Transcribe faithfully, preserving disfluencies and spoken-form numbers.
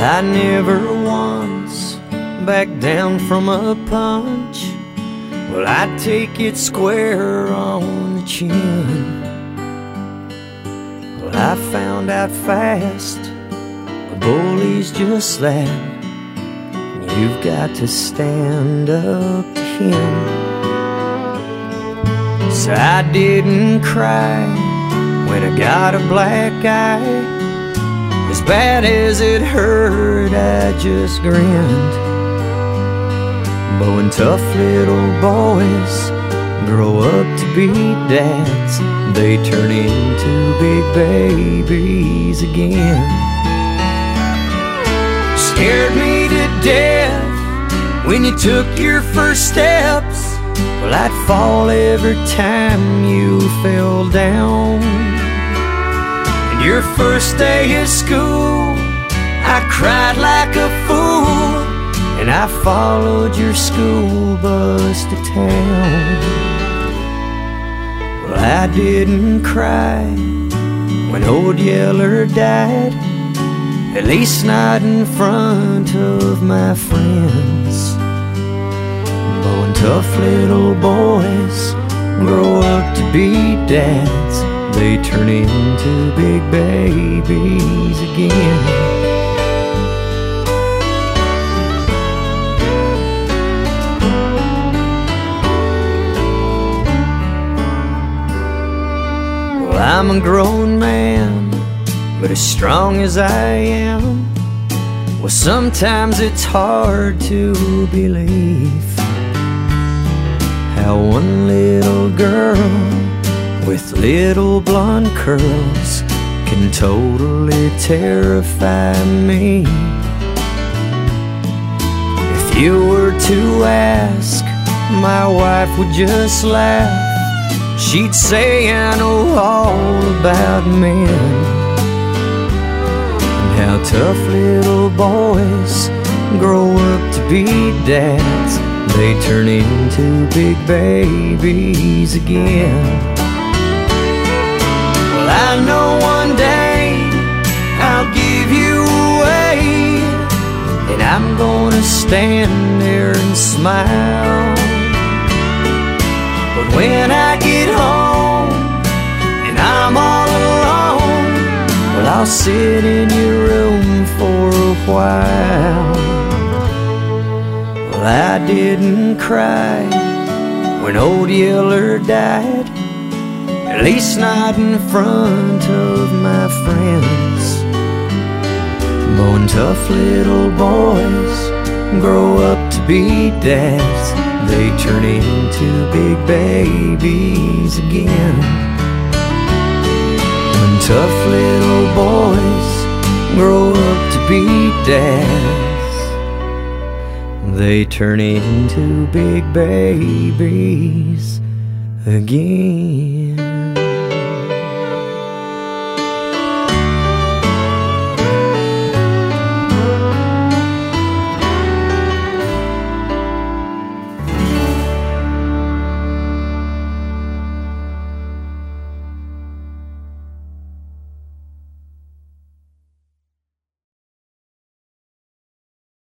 I never once backed down from a punch. Well, I take it square on the chin. Well, I found out fast a bully's just that. You've got to stand up to him. So I didn't cry when I got a black eye. As bad as it hurt, I just grinned. But when tough little boys grow up to be dads, they turn into big babies again. Scared me to death when you took your first steps. Well, I'd fall every time you fell down. And your first day of school, I cried like a fool, and I followed your school bus to town. Well, I didn't cry when Old Yeller died, at least not in front of my friends. But when tough little boys grow up to be dads, they turn into big babies again. Well, I'm a grown man, but as strong as I am, well, sometimes it's hard to believe how one little girl with little blonde curls can totally terrify me. If you were to ask, my wife would just laugh. She'd say I know all about men, how tough little boys grow up to be dads. They turn into big babies again. Well, I know one day I'll give you away, and I'm gonna stand there and smile. But when I get home and I'm all alone, well, I'll sit in your room for a while. Well, I didn't cry when Old Yeller died, at least not in front of my friends. But when tough little boys grow up to be dads, they turn into big babies again. When tough little boys grow up to be dads, they turn into big babies again.